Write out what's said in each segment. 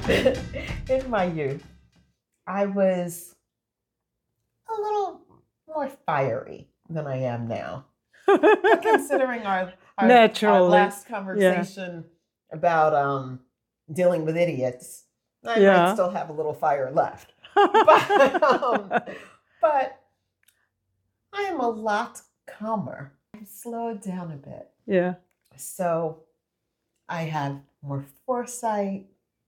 In my youth, I was a little more fiery than I am now. But considering our last conversation about dealing with idiots, I might still have a little fire left. But I am a lot calmer. I've slowed down a bit. Yeah. So I have more foresight.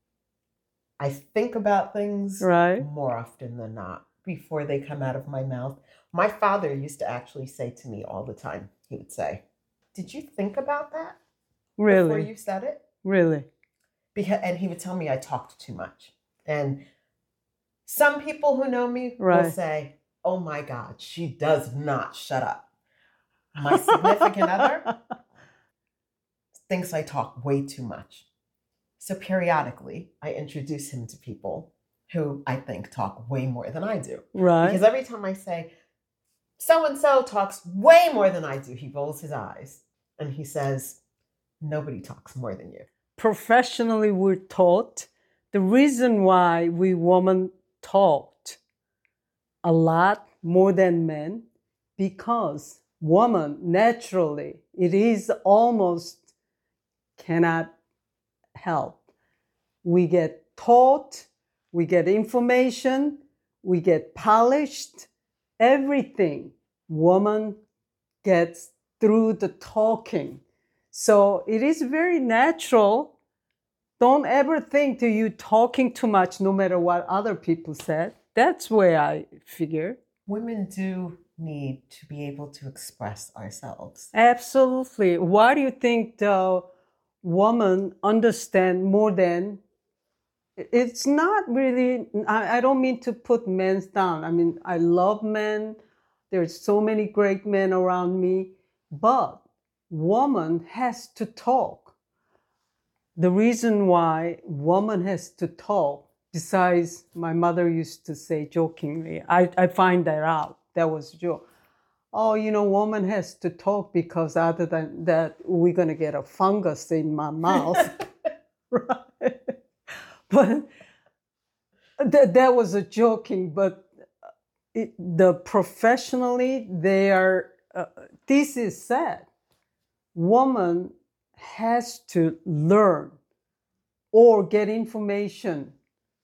I think about things more often than not before they come out of my mouth. My father used to actually say to me all the time, he would say, "Did you think about that before you said it?" Really? And he would tell me I talked too much. And some people who know me will say, "Oh my God, she does not shut up." My significant other thinks I talk way too much. So periodically, I introduce him to people who I think talk way more than I do. Right. Because every time I say, so-and-so talks way more than I do, he rolls his eyes and he says, "Nobody talks more than you." Professionally, we're taught the reason why we women talked a lot more than men, because woman naturally, it is almost cannot help. We get taught, we get information, we get polished, everything woman gets through the talking. So it is very natural. Don't ever think that you talking too much no matter what other people said. That's where I figure. Women do need to be able to express ourselves. Absolutely. Why do you think the woman understand more than... It's not really... I don't mean to put men down. I mean, I love men. There's so many great men around me. But woman has to talk. The reason why woman has to talk, besides my mother used to say jokingly, I find that out. That was a joke. Oh, woman has to talk because other than that, we're going to get a fungus in my mouth. Right? But that was a joking. But professionally, they are, this is sad. Woman has to learn or get information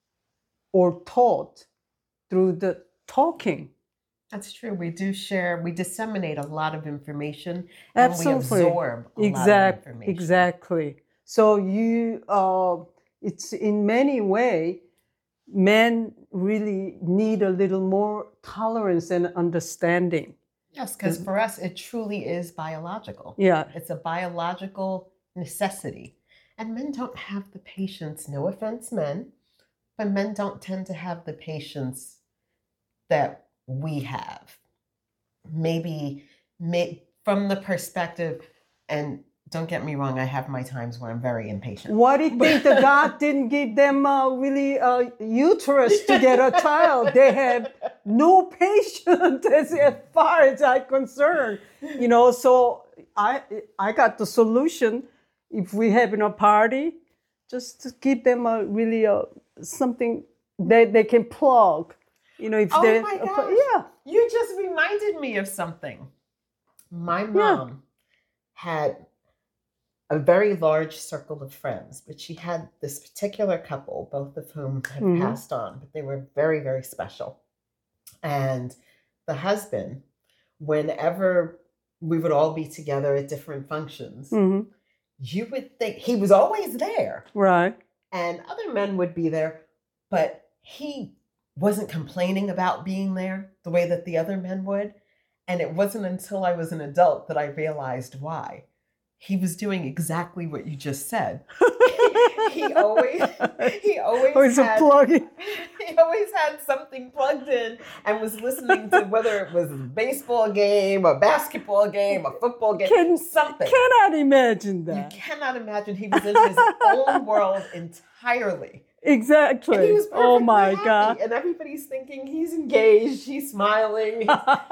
or taught through the talking. That's true. We disseminate a lot of information. Absolutely. And we absorb a lot of information. Exactly. So it's in many ways, men really need a little more tolerance and understanding. Yes, because for us, it truly is biological. Yeah. It's a biological necessity. And men don't have the patience, no offense, men, but men don't tend to have the patience that we have. Maybe from the perspective, and don't get me wrong, I have my times where I'm very impatient. Why do you think that God didn't give them really uterus to get a child? They have no patience as far as I'm concerned. So I got the solution. If we having a party, just to give them something that they can plug. If oh my gosh. Yeah. You just reminded me of something. My mom had a very large circle of friends, but she had this particular couple, both of whom had passed on, but they were very, very special. And the husband, whenever we would all be together at different functions, you would think he was always there. Right. And other men would be there, but he wasn't complaining about being there the way that the other men would. And it wasn't until I was an adult that I realized why. He was doing exactly what you just said. He always had something plugged in and was listening to whether it was a baseball game, a basketball game, a football game, something. Cannot imagine that. You cannot imagine. He was in his own world entirely. Exactly. And he was perfectly oh my happy. God. And everybody's thinking he's engaged, he's smiling. He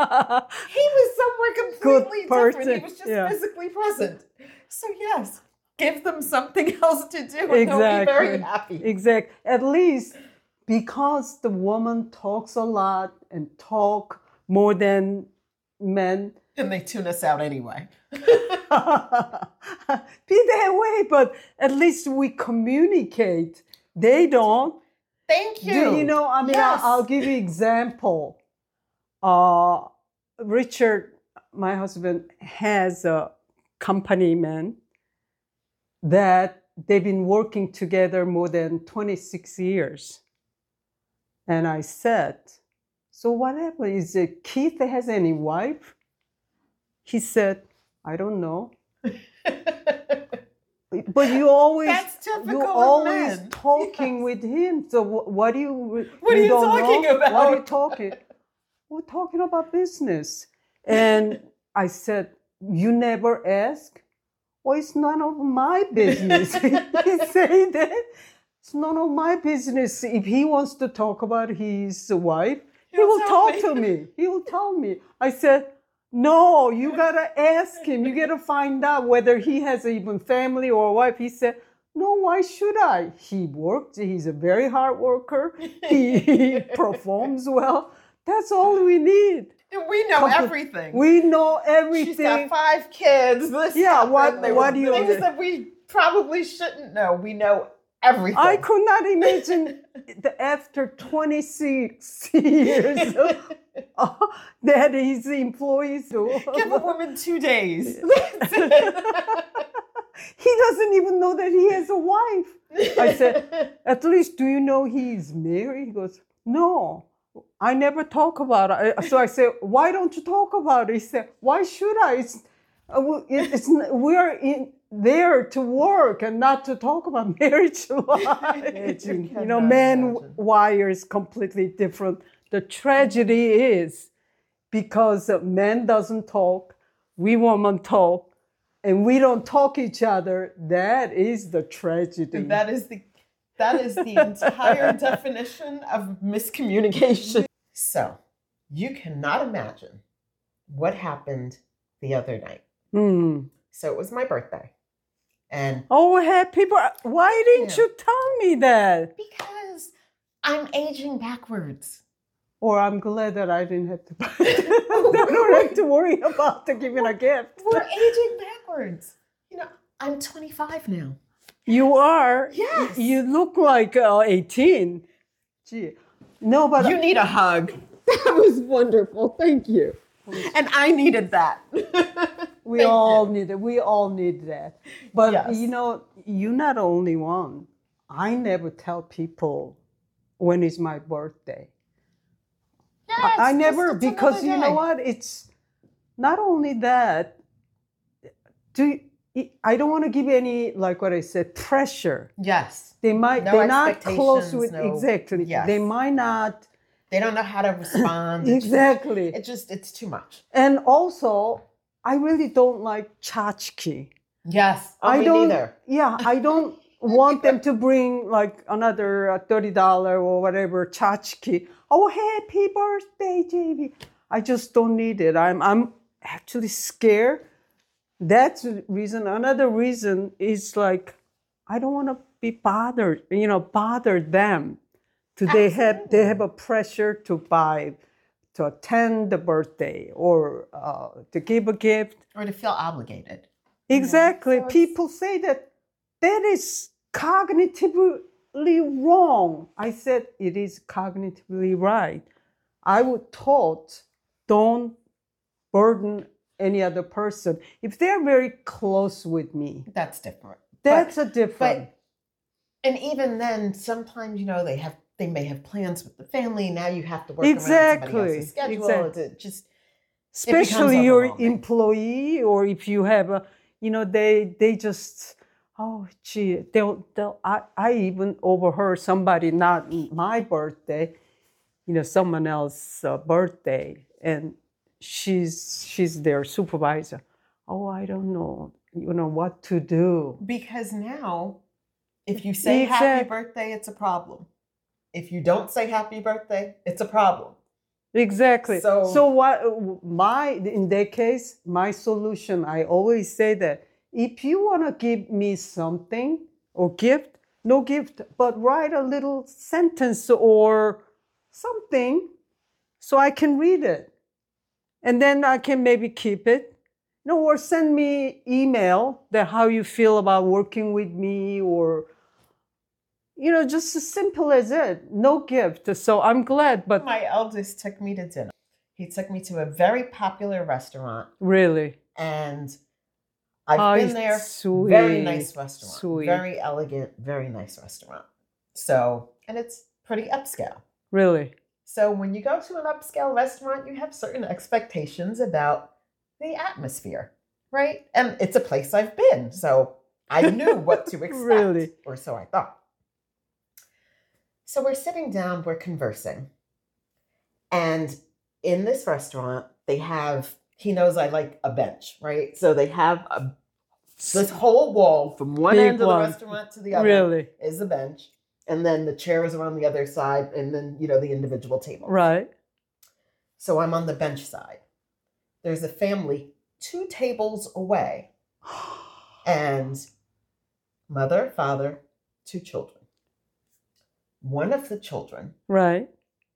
was somewhere completely different. He was just physically present. So yes, give them something else to do, and they'll be very happy. Exactly. At least because the woman talks a lot and talk more than men. And they tune us out anyway. Be that way, but at least we communicate. They don't. Thank you. You know, I mean, yes. I'll give you example. Richard, my husband, has a company man that they've been working together more than 26 years. And I said, so what happened? Is it Keith has any wife? He said, I don't know. But you always, That's typical you're of always men. talking with him. So what do you? What are you talking know? about? What are you talking? We're talking about business. And I said, you never ask? Well, it's none of my business. He said that. It's none of my business. If he wants to talk about his wife, he will talk to me. He will tell me. I said, no, you gotta ask him. You gotta find out whether he has even family or a wife. He said, no, why should I? He worked. He's a very hard worker. He performs well. That's all we need. And we know everything. We know everything. She's got 5 kids. This what do you things that we probably shouldn't know. We know everything. I could not imagine that after 26 years that his employees do. Give a woman 2 days. He doesn't even know that he has a wife. I said, at least do you know he's married? He goes, no, I never talk about it. So I said, why don't you talk about it? He said, why should I? We're there to work and not to talk about marriage life. You know, man wire is completely different. The tragedy is because men doesn't talk, we women talk, and we don't talk each other. That is the tragedy. That is the entire definition of miscommunication. So, you cannot imagine what happened the other night. So it was my birthday. And why didn't you tell me that? Because I'm aging backwards. Or I'm glad that I didn't have to buy it. I don't have to worry about giving a gift. We're aging backwards. You know, I'm 25 now. You are? Yes. You look like 18. Gee. No, but you need a hug. That was wonderful. Thank you. And I needed that. We all need that. But yes. You know, you're not the only one. I never tell people when is my birthday. Yes, I never, because you know what? It's not only that. I don't want to give any, like what I said, pressure. Yes. They're not close with, exactly. Yes. They might not. They don't know how to respond. Exactly. It's too much. And also, I really don't like tchotchke. Yes. Me neither. Yeah, I don't want them to bring like another $30 or whatever tchotchke. Oh, happy birthday, JB. I just don't need it. I'm actually scared. That's the reason. Another reason is like, I don't want to be bothered, bother them. They have a pressure to attend the birthday or to give a gift. Or to feel obligated. Exactly. So people say that is cognitively wrong. I said it is cognitively right. I was taught don't burden any other person. If they're very close with me. That's different. That's a different. And even then, sometimes, they may have plans with the family. Now you have to work around somebody else's schedule. Exactly. Especially your employee, or if you have they just, oh gee, I even overheard somebody, not my birthday, someone else's birthday, and she's their supervisor. Oh, I don't know, what to do. Because now, if you say happy birthday, it's a problem. If you don't say happy birthday, it's a problem. Exactly. So what in that case, my solution, I always say that if you want to give me something or gift, no gift, but write a little sentence or something so I can read it. And then I can maybe keep it. Or send me email that how you feel about working with me, or just as simple as it. No gift. So I'm glad. But my eldest took me to dinner. He took me to a very popular restaurant. Really? And I've been there. Sweet. Very nice restaurant. Sweet. Very elegant, very nice restaurant. So, and it's pretty upscale. Really? So when you go to an upscale restaurant, you have certain expectations about the atmosphere, right? And it's a place I've been, so I knew what to expect. Really? Or so I thought. So we're sitting down, we're conversing. And in this restaurant, they have, he knows I like a bench, right? So they have this whole wall from one end of the restaurant to the other. Really? Is a bench. And then the chairs are on the other side, and then, the individual tables. Right. So I'm on the bench side. There's a family 2 tables away. And mother, father, 2 children. One of the children. Right.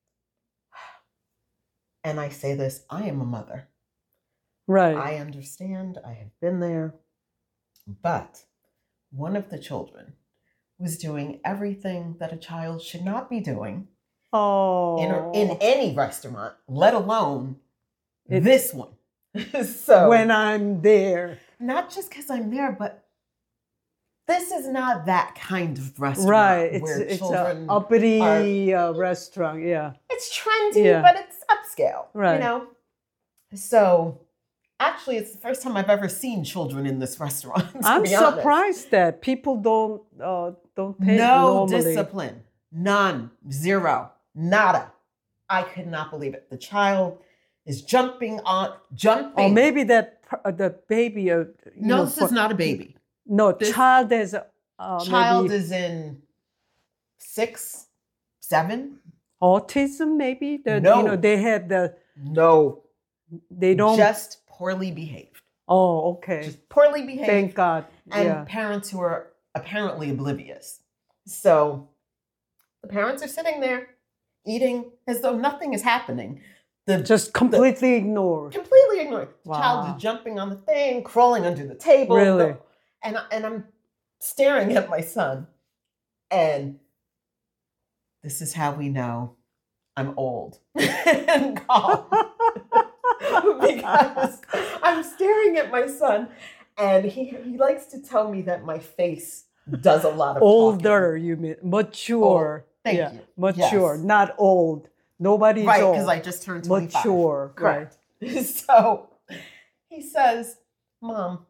And I say this, I am a mother. Right. I understand. I have been there. But one of the children was doing everything that a child should not be doing in any restaurant, let alone this one. So when I'm there. Not just because I'm there, but this is not that kind of restaurant. Right. Where It's children an uppity restaurant. Yeah. It's trendy, but it's upscale. Right. So actually, it's the first time I've ever seen children in this restaurant. I'm surprised that people don't pay normally. Discipline. None. Zero. Nada. I could not believe it. The child is jumping. Or maybe the baby. No, this is not a baby. No, child is. Child is in 6, 7. Autism, maybe. No. They have the. No. They don't. Just poorly behaved. Oh, okay. Just poorly behaved. Thank God. And parents who are apparently oblivious. So the parents are sitting there eating as though nothing is happening. Just completely ignored. Completely ignored. The Wow. child is jumping on the thing, crawling under the table. Really? And I'm staring at my son. And this is how we know I'm old and calm. Because I'm staring at my son, and he likes to tell me that my face does a lot of older, talking. you mean mature? Thank you. Mature, not old. Nobody's right, old. because I just turned 25. Mature, correct. Right. So he says, "Mom,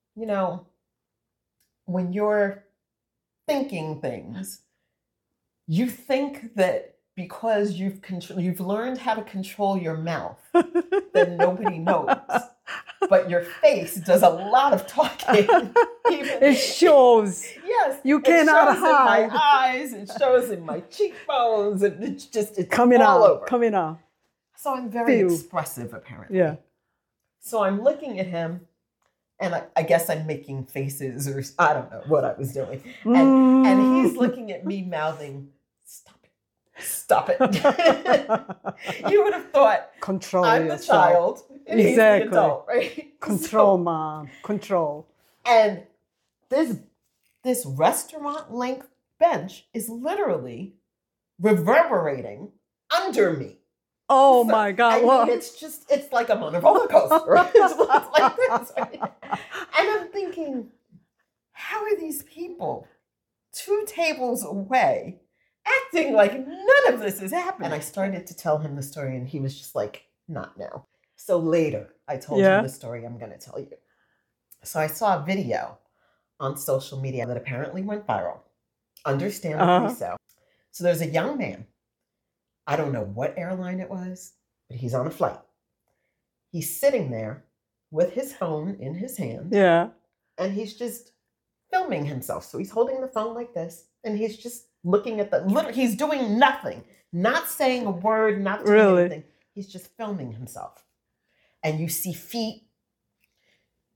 when you're thinking things, you think that." Because you've learned how to control your mouth, then nobody knows. But your face does a lot of talking. It shows. Yes. You cannot hide. It shows in my eyes. It shows in my cheekbones. And it's coming all out. over. Coming out. So I'm very expressive, apparently. Yeah. So I'm looking at him, and I guess I'm making faces, or I don't know what I was doing. And he's looking at me, mouthing, Stop it. You would have thought I'm yourself. The child and he's the adult, right? Control, Mom. Control. And this restaurant length bench is literally reverberating under me. Oh my God. It's like I'm on a roller coaster. It's like this. Right? And I'm thinking, how are these people 2 tables away acting like none of this is happening? And I started to tell him the story, and he was just like, not now. So later, I told him the story I'm going to tell you. So I saw a video on social media that apparently went viral. Understandably so. So there's a young man. I don't know what airline it was, but he's on a flight. He's sitting there with his phone in his hand. Yeah. And he's just filming himself. So he's holding the phone like this, and he's just looking at he's doing nothing, not saying a word, not doing anything. He's just filming himself. And you see feet,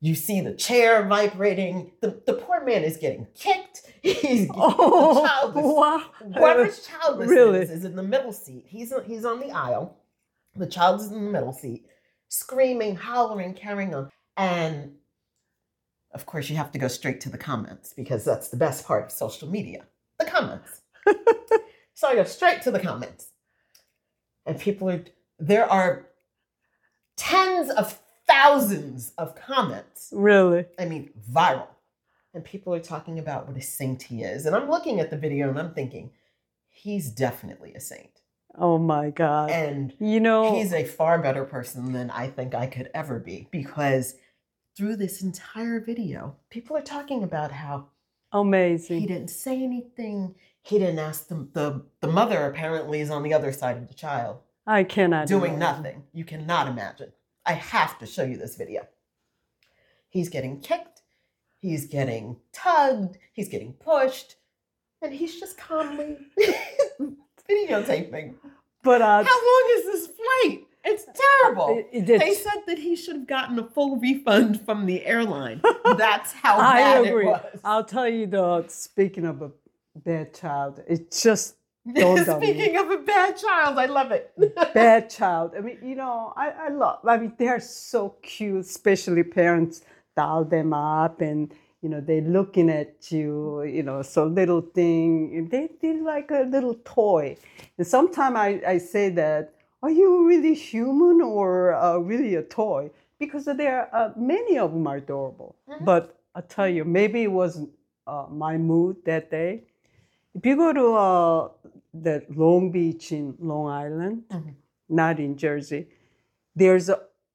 You see the chair vibrating. The poor man is getting kicked. The child is, whoever's child this is in the middle seat. He's on the aisle. The child is in the middle seat, screaming, hollering, carrying on. And of course, you have to go straight to the comments because that's the best part of social media, the comments. So I go straight to the comments. And there are tens of thousands of comments. Really? I mean, viral. And people are talking about what a saint he is. And I'm looking at the video and I'm thinking, he's definitely a saint. Oh my God. And he's a far better person than I think I could ever be, because through this entire video, people are talking about how amazing. He didn't say anything. He didn't ask them. The mother apparently is on the other side of the child. I cannot doing nothing. You cannot imagine. I have to show you this video. He's getting kicked. He's getting tugged. He's getting pushed. And he's just calmly videotaping. But how long is this flight? It's terrible. They said that he should have gotten a full refund from the airline. That's how bad it was. I'll tell you though, speaking of a bad child, it just dawned on me. Speaking of a bad child, I love it. Bad child. I mean, I mean, they're so cute, especially parents doll them up and, they're looking at you, so little thing. They're like a little toy. And sometimes I say that, are you really human or really a toy? Because many of them are adorable. Mm-hmm. But I tell you, maybe it was my mood that day. If you go to the Long Beach in Long Island, mm-hmm. not in Jersey, there's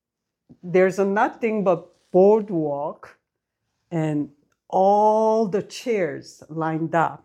a nothing but boardwalk and all the chairs lined up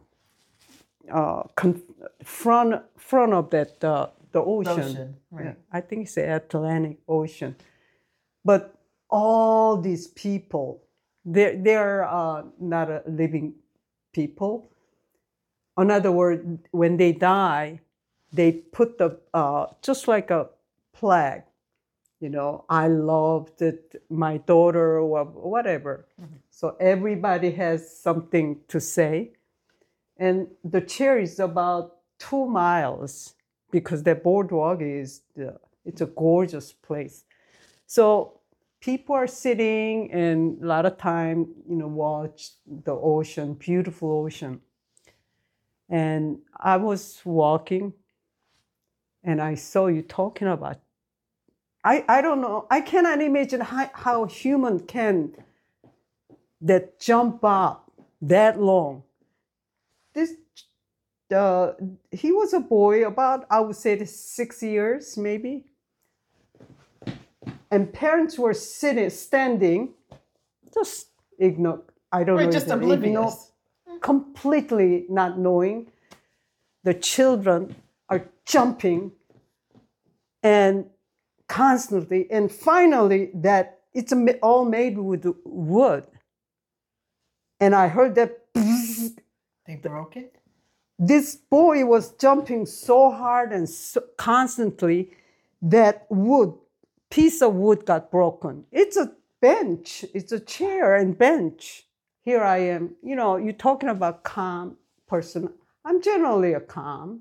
front of that the ocean. Right. Yeah, I think it's the Atlantic Ocean. But all these people, they're not a living people. In other words, when they die, they put just like a flag, I loved it, my daughter or whatever. Mm-hmm. So everybody has something to say. And the chair is about 2 miles because the boardwalk it's a gorgeous place. So people are sitting and a lot of time, watch the ocean, beautiful ocean. And I was walking and I saw you talking about, I don't know, I cannot imagine how human can that jump up that long. He was a boy about, I would say 6 years maybe. And parents were standing, just ignore, I don't know. Just oblivious. Completely not knowing. The children are jumping and constantly, and finally that it's all made with wood. And I heard that. They broke it? This boy was jumping so hard and so constantly that piece of wood got broken. It's a bench. It's a chair and bench. Here I am. You're talking about calm person. I'm generally a calm.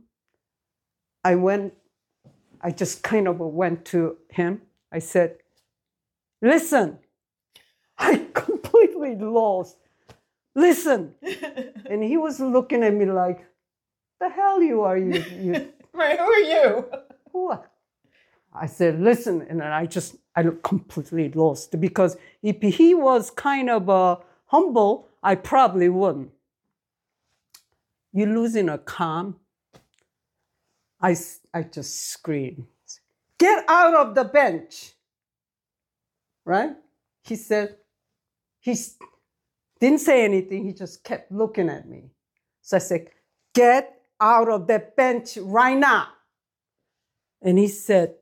I just kind of went to him. I said, listen, I completely lost. Listen. And he was looking at me like, the hell you are you? Right, who are you? What? I said, listen. And then I completely lost because if he was kind of humble, I probably wouldn't. You're losing a calm. I just screamed, get out of the bench. Right? He said, he didn't say anything. He just kept looking at me. So I said, get out of that bench right now. And he said,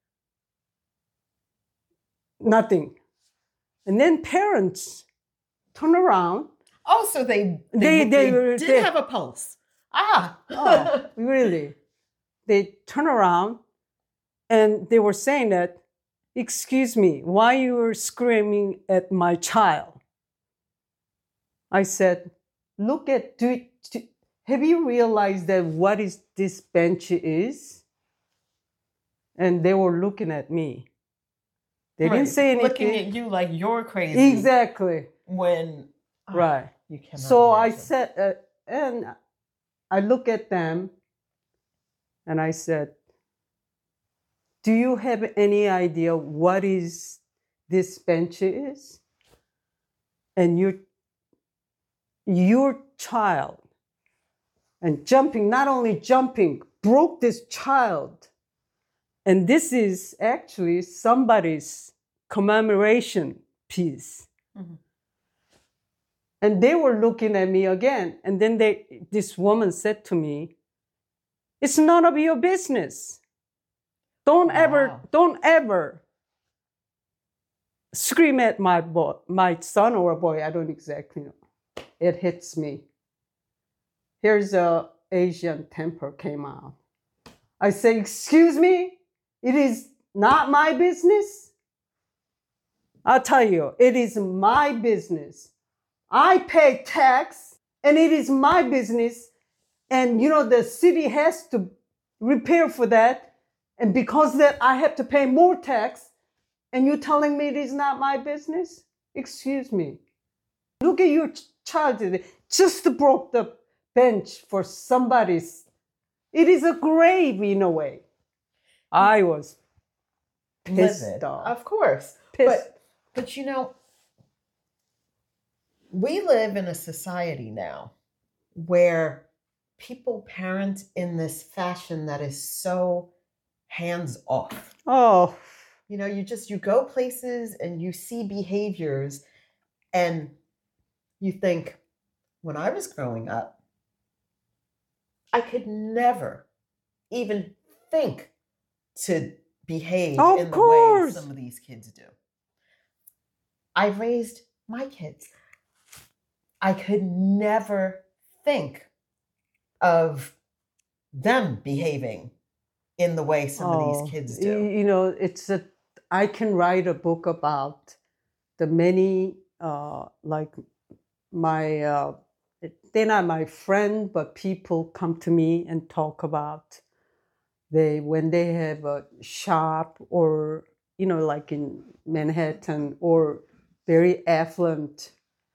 nothing. And then parents turn around. Oh, so they did have a pulse. Ah. Oh, really? They turn around and they were saying that excuse me, why you were screaming at my child? I said, look at, have you realized that what is this bench is? And they were looking at me. They didn't say anything. Looking at you like you're crazy. Exactly. When, right. You cannot so imagine. I said, and I look at them and I said, do you have any idea what is this bench is? And your child, and jumping, not only jumping, broke this child. And this is actually somebody's commemoration piece. Mm-hmm. And they were looking at me again. And then this woman said to me, it's none of your business. Don't ever scream at my son or a boy. I don't exactly know. It hits me. Here's a Asian temper came out. I say, excuse me, it is not my business. I'll tell you, it is my business. I pay tax and it is my business. And the city has to repair for that. And because of that, I have to pay more tax. And you're telling me it is not my business? Excuse me. Look at your child today. Just broke the bench for somebody's. It is a grave in a way. I was pissed off. Of course. Pissed. But we live in a society now where people parent in this fashion that is so hands off. Oh. You go places and you see behaviors and you think, when I was growing up, I could never even think to behave in the way some of these kids do. I raised my kids. I could never think of them behaving in the way some of these kids do. I can write a book about the many, like they're not my friend, but people come to me and talk about when they have a shop or, like in Manhattan or very affluent,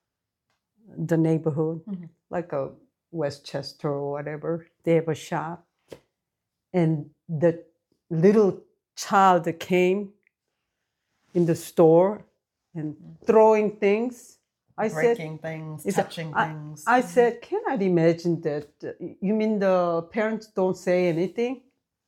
the neighborhood, mm-hmm. like a Westchester or whatever, they have a shop. And the little child that came in the store and throwing things. Breaking things, touching things. I said, cannot imagine that. You mean the parents don't say anything?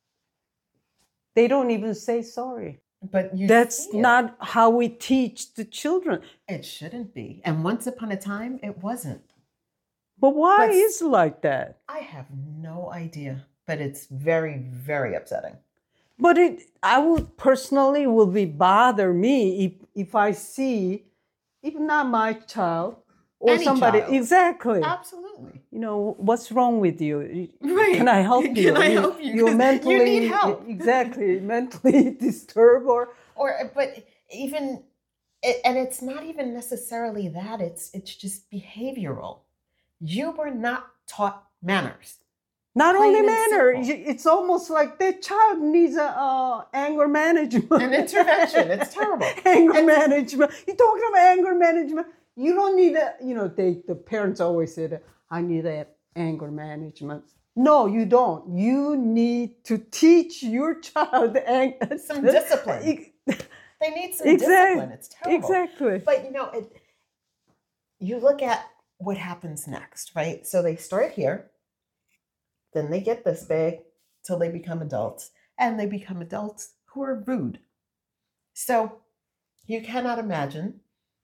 They don't even say sorry. But that's not how we teach the children. It shouldn't be. And once upon a time, it wasn't. But why is it like that? I have no idea. But it's very, very upsetting. But I would personally bother me if I see, if not my child or any somebody. Child. Exactly. Absolutely. What's wrong with you? Right. Can I help you? Can I help you? You're mentally, you need help. Exactly, mentally disturbed but even, and it's not even necessarily that. It's just behavioral. You were not taught manners. Not only manner, it's almost like the child needs anger management. An intervention. It's terrible. Management. You're talking about anger management. You don't need the parents always say that, I need anger management. No, you don't. You need to teach your child some discipline. They need some discipline. It's terrible. Exactly. But, you look at what happens next, right? So they start here. Then they get this big till they become adults. And they become adults who are rude. So you cannot imagine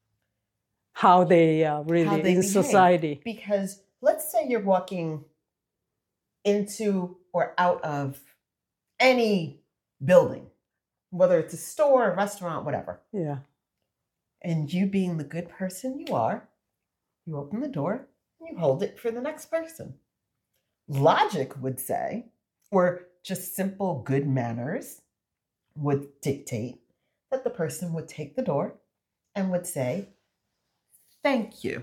how they really in society. Because let's say you're walking into or out of any building, whether it's a store, a restaurant, whatever. Yeah. And you being the good person you are, you open the door and you hold it for the next person. Logic would say, or just simple good manners would dictate that the person would take the door and would say, thank you.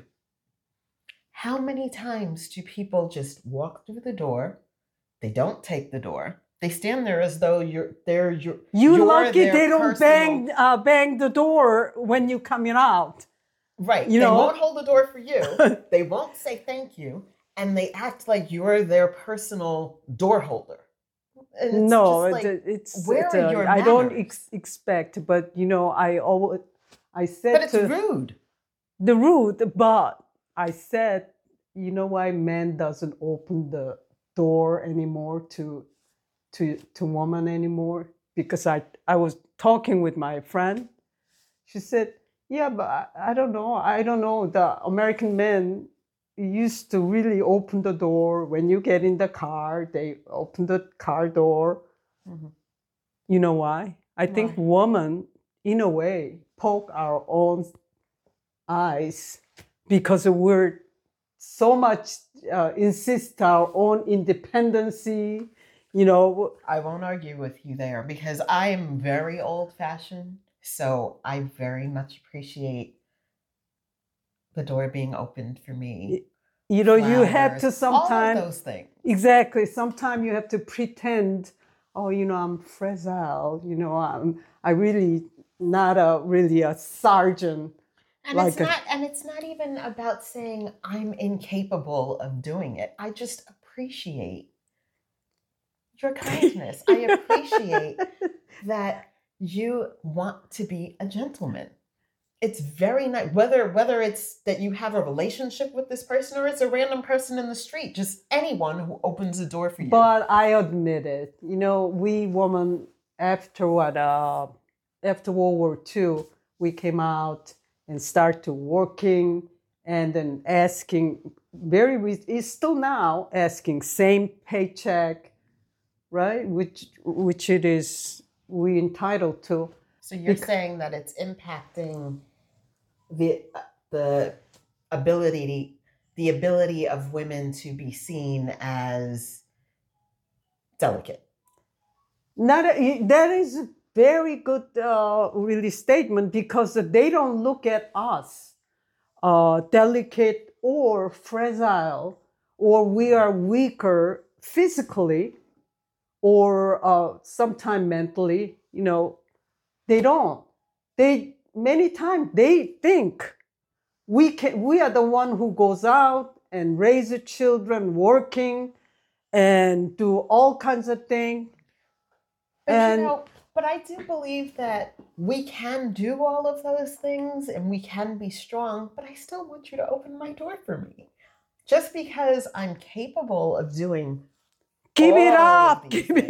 How many times do people just walk through the door? They don't take the door. They stand there as though you're lucky their they don't personal- bang the door when you're coming out. Right. You they know? won't hold the door for you. They won't say thank you. And they act like you're their personal door holder. And it's No, just like, it's where are your I don't manners? expect, but I said But it's to rude. the rude, but I said, you know why man doesn't open the door anymore to woman anymore? Because I was talking with my friend. She said, yeah, but I don't know. I don't know. The American men used to really open the door when you get in the car. They open the car door. Mm-hmm. You know why? I think women, in a way, poke our own eyes because we're so much insist our own independency. You know, I won't argue with you there because I am very old-fashioned. So I very much appreciate the door being opened for me. You know, you have to Flowers, sometimes all of those things. Exactly. Sometimes you have to pretend, oh, you know, I'm fragile. You know, I really not really a sergeant. And it's not even about saying I'm incapable of doing it. I just appreciate your kindness. I appreciate that you want to be a gentleman. It's very nice, whether it's that you have a relationship with this person or it's a random person in the street, just anyone who opens the door for you. But I admit it, you know, we women after World War II, we came out and started working and then asking it's still now asking same paycheck, right? Which it is we entitled to. So you're saying that it's impacting the ability of women to be seen as delicate. That is a very good really statement because they don't look at us delicate or fragile or we are weaker physically or sometimes mentally. You know, they don't. Many times they think we are the one who goes out and raises children, working and do all kinds of things. But I do believe that we can do all of those things and we can be strong, but I still want you to open my door for me. Just because I'm capable of doing Give it up.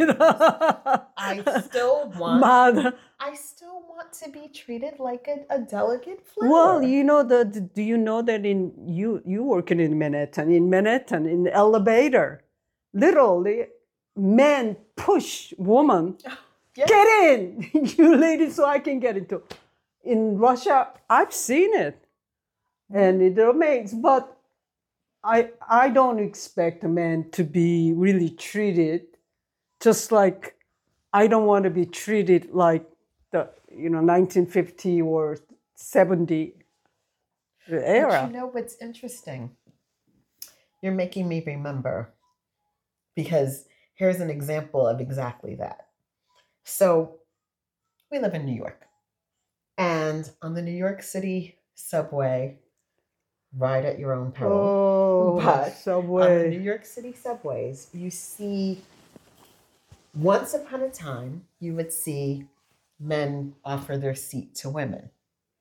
I still want to be treated like a delicate flower. Well, you know do you know that you working in Manhattan, in the elevator, literally men push woman, yes. Get in, you ladies, so I can get into. In Russia, I've seen it, and it remains, but I don't expect a man to be really treated just like I don't want to be treated like the 1950 or 70 era. But you know what's interesting? You're making me remember because here's an example of exactly that. So we live in New York, and on the New York City subway, ride at your own peril. Oh, but subway. On the New York City subways, you see, once upon a time, you would see men offer their seat to women.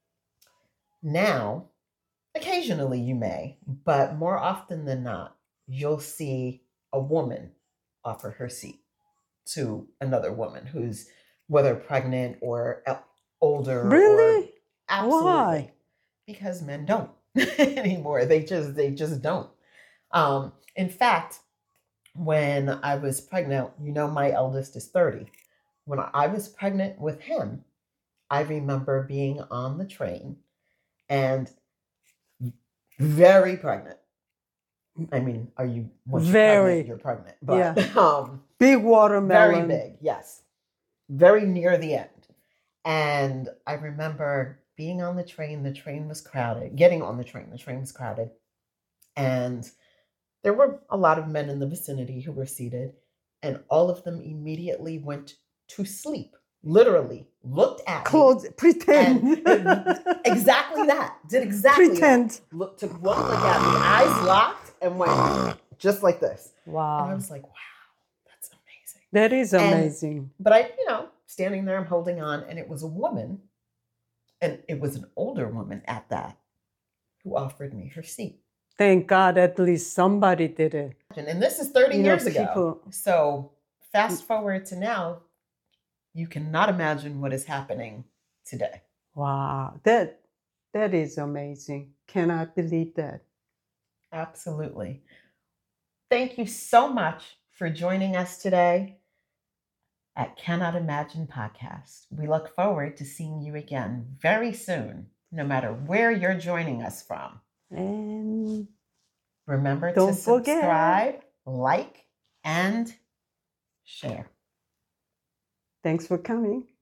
Now, occasionally you may, but more often than not, you'll see a woman offer her seat to another woman who's whether pregnant or older. Really? Or, absolutely. Why? Because men don't anymore. They just don't. In fact, when I was pregnant, my eldest is 30. When I was pregnant with him, I remember being on the train and very pregnant. I mean, you're pregnant, but yeah. Big watermelon. Very big, yes. Very near the end. And I remember being on the train was crowded, getting on the train was crowded. And there were a lot of men in the vicinity who were seated, and all of them immediately went to sleep. Literally looked at Close, me. pretend. Exactly that. Did exactly Pretend. that. Took one look at me, eyes locked, and went just like this. Wow. And I was like, wow, that's amazing. That is amazing. But I, standing there, I'm holding on, and it was a woman, and it was an older woman at that, who offered me her seat. Thank God at least somebody did it. And this is 30 years ago. So fast forward to now, you cannot imagine what is happening today. Wow. That is amazing. Cannot believe that. Absolutely. Thank you so much for joining us today at Cannot Imagine Podcast. We look forward to seeing you again very soon, no matter where you're joining us from. And remember to subscribe, like, and share. Thanks for coming.